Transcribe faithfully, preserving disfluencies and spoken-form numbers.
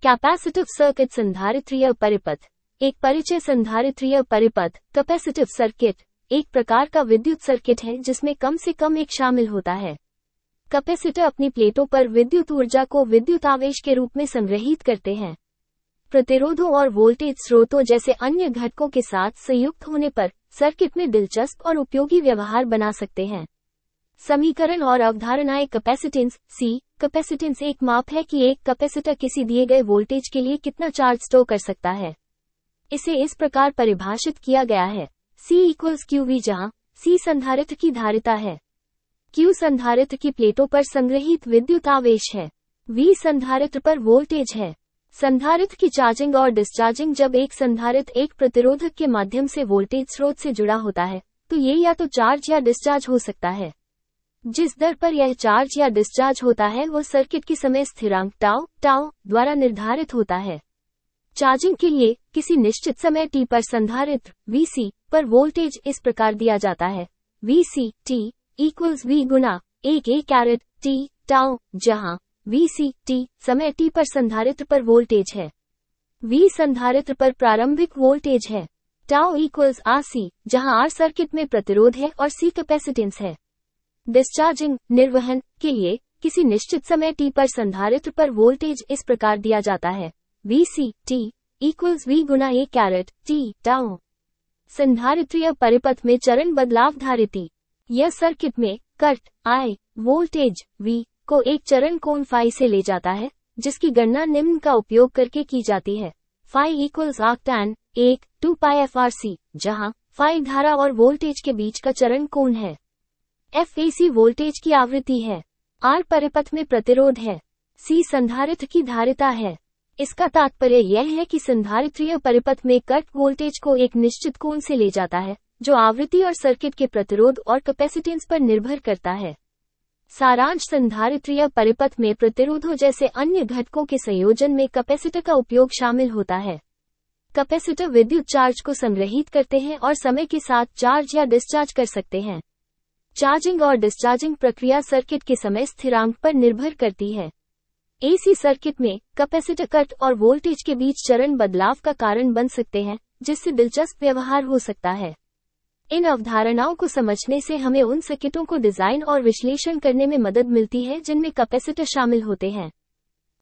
Capacitive circuit संधारित्रीय परिपथ। एक परिचय संधारित्रीय परिपथ कैपेसिटिव सर्किट एक प्रकार का विद्युत सर्किट है जिसमें कम से कम एक शामिल होता है। कैपेसिटर अपनी प्लेटों पर विद्युत ऊर्जा को विद्युत आवेश के रूप में संग्रहीत करते हैं। प्रतिरोधों और वोल्टेज स्रोतों जैसे अन्य घटकों के साथ संयुक्त होने पर सर्किट में दिलचस्प और उपयोगी व्यवहार बना सकते हैं। समीकरण और अवधारणाएं। कैपेसिटेंस सी कैपेसिटेंस एक माप है कि एक कैपेसिटर किसी दिए गए वोल्टेज के लिए कितना चार्ज स्टोर कर सकता है। इसे इस प्रकार परिभाषित किया गया है, C इक्वल्स क्यू वी, जहाँ C संधारित्र की धारिता है, Q संधारित्र की प्लेटों पर संग्रहीत विद्युत आवेश है, V संधारित्र पर वोल्टेज है। संधारित्र की चार्जिंग और डिस्चार्जिंग। जब एक संधारित्र एक प्रतिरोधक के माध्यम से वोल्टेज स्रोत से जुड़ा होता है तो ये या तो चार्ज या डिस्चार्ज हो सकता है। जिस दर पर यह चार्ज या डिस्चार्ज होता है वह सर्किट की समय स्थिरांक टाउ टाउ द्वारा निर्धारित होता है। चार्जिंग के लिए किसी निश्चित समय t पर संधारित्र V C पर वोल्टेज इस प्रकार दिया जाता है, V C T equals V गुना एक ए कैरेट T टाउ, जहाँ V C T समय t पर संधारित्र पर वोल्टेज है, V संधारित्र पर प्रारंभिक वोल्टेज है, टाउ इक्वल्स R C, जहाँ R सर्किट में प्रतिरोध है और C कैपेसिटेंस है। डिस्चार्जिंग निर्वहन के लिए किसी निश्चित समय t पर संधारित्र पर वोल्टेज इस प्रकार दिया जाता है, V C T equals V गुना एक कैरेट T टाउ। संधारित्रीय परिपथ में चरण बदलाव धारिती। यह सर्किट में करंट I वोल्टेज V को एक चरण कोण फाई से ले जाता है, जिसकी गणना निम्न का उपयोग करके की जाती है। फाई इक्वल्स आर्क टैन एक two pi f R C, जहाँ फाई धारा और वोल्टेज के बीच का चरण कोण है। F A C वोल्टेज की आवृत्ति है। R परिपथ में प्रतिरोध है। C संधारित्र की धारिता है। इसका तात्पर्य यह है कि संधारित्रीय परिपथ में करंट वोल्टेज को एक निश्चित कोण से ले जाता है, जो आवृत्ति और सर्किट के प्रतिरोध और कैपेसिटेंस पर निर्भर करता है। सारांश। संधारित्रीय परिपथ में प्रतिरोधों जैसे अन्य घटकों के संयोजन में कैपेसिटर का उपयोग शामिल होता है। कैपेसिटर विद्युत चार्ज को संग्रहीत करते हैं और समय के साथ चार्ज या डिस्चार्ज कर सकते हैं। चार्जिंग और डिस्चार्जिंग प्रक्रिया सर्किट के समय स्थिरांक पर निर्भर करती है। एसी सर्किट में कैपेसिटर करंट और वोल्टेज के बीच चरण बदलाव का कारण बन सकते हैं, जिससे दिलचस्प व्यवहार हो सकता है। इन अवधारणाओं को समझने से हमें उन सर्किटों को डिजाइन और विश्लेषण करने में मदद मिलती है जिनमें कैपेसिटर शामिल होते हैं।